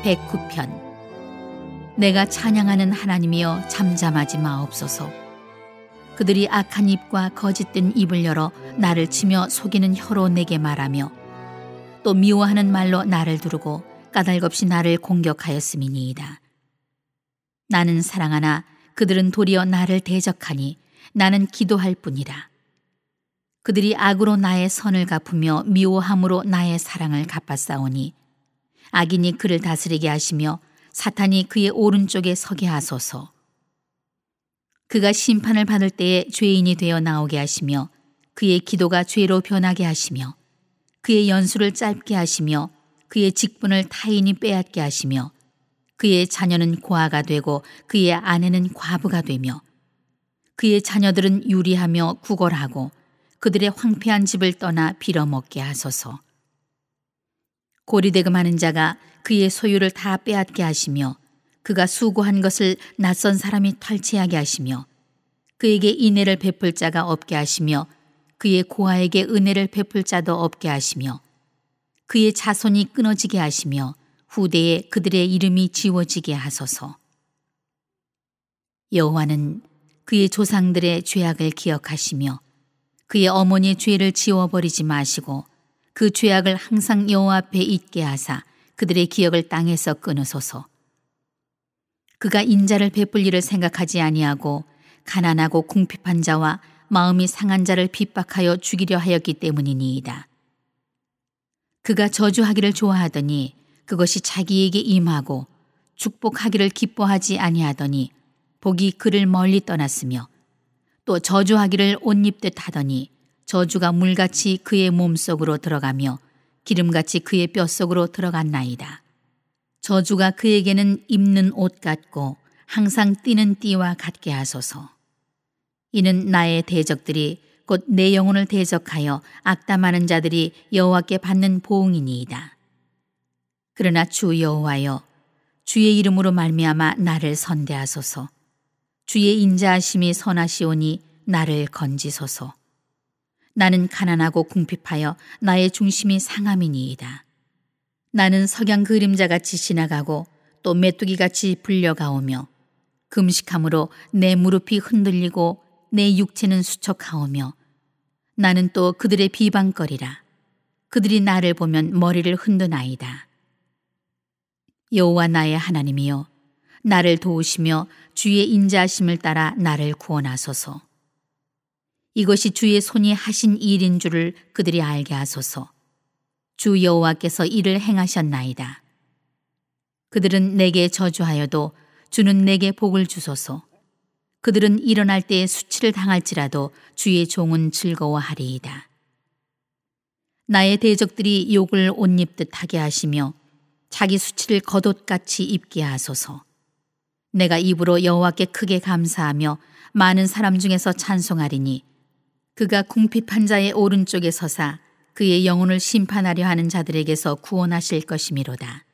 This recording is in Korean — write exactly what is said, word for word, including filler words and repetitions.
백구 편. 내가 찬양하는 하나님이여 잠잠하지 마옵소서. 그들이 악한 입과 거짓된 입을 열어 나를 치며 속이는 혀로 내게 말하며 또 미워하는 말로 나를 두르고 까닭없이 나를 공격하였음이니이다. 나는 사랑하나 그들은 도리어 나를 대적하니 나는 기도할 뿐이라. 그들이 악으로 나의 선을 갚으며 미워함으로 나의 사랑을 갚았사오니 악인이 그를 다스리게 하시며 사탄이 그의 오른쪽에 서게 하소서. 그가 심판을 받을 때에 죄인이 되어 나오게 하시며 그의 기도가 죄로 변하게 하시며 그의 연수를 짧게 하시며 그의 직분을 타인이 빼앗게 하시며 그의 자녀는 고아가 되고 그의 아내는 과부가 되며 그의 자녀들은 유리하며 구걸하고 그들의 황폐한 집을 떠나 빌어먹게 하소서. 고리대금하는 자가 그의 소유를 다 빼앗게 하시며 그가 수고한 것을 낯선 사람이 탈취하게 하시며 그에게 인애를 베풀 자가 없게 하시며 그의 고아에게 은혜를 베풀 자도 없게 하시며 그의 자손이 끊어지게 하시며 후대에 그들의 이름이 지워지게 하소서. 여호와는 그의 조상들의 죄악을 기억하시며 그의 어머니의 죄를 지워버리지 마시고 그 죄악을 항상 여호와 앞에 있게 하사 그들의 기억을 땅에서 끊으소서. 그가 인자를 베풀 일을 생각하지 아니하고 가난하고 궁핍한 자와 마음이 상한 자를 핍박하여 죽이려 하였기 때문이니이다. 그가 저주하기를 좋아하더니 그것이 자기에게 임하고 축복하기를 기뻐하지 아니하더니 복이 그를 멀리 떠났으며 또 저주하기를 옷 입듯 하더니 저주가 물같이 그의 몸속으로 들어가며 기름같이 그의 뼛속으로 들어갔나이다. 저주가 그에게는 입는 옷 같고 항상 띠는 띠와 같게 하소서. 이는 나의 대적들이 곧 내 영혼을 대적하여 악담하는 자들이 여호와께 받는 보응이니이다. 그러나 주 여호와여, 주의 이름으로 말미암아 나를 선대하소서. 주의 인자하심이 선하시오니 나를 건지소서. 나는 가난하고 궁핍하여 나의 중심이 상함이니이다. 나는 석양 그림자같이 지나가고 또 메뚜기같이 불려가오며 금식함으로 내 무릎이 흔들리고 내 육체는 수척하오며 나는 또 그들의 비방거리라. 그들이 나를 보면 머리를 흔드나이다. 여호와 나의 하나님이여, 나를 도우시며 주의 인자하심을 따라 나를 구원하소서. 이것이 주의 손이 하신 일인 줄을 그들이 알게 하소서. 주 여호와께서 이를 행하셨나이다. 그들은 내게 저주하여도 주는 내게 복을 주소서. 그들은 일어날 때에 수치를 당할지라도 주의 종은 즐거워하리이다. 나의 대적들이 욕을 옷 입듯 하게 하시며 자기 수치를 겉옷같이 입게 하소서. 내가 입으로 여호와께 크게 감사하며 많은 사람 중에서 찬송하리니 그가 궁핍한 자의 오른쪽에 서사 그의 영혼을 심판하려 하는 자들에게서 구원하실 것이미로다.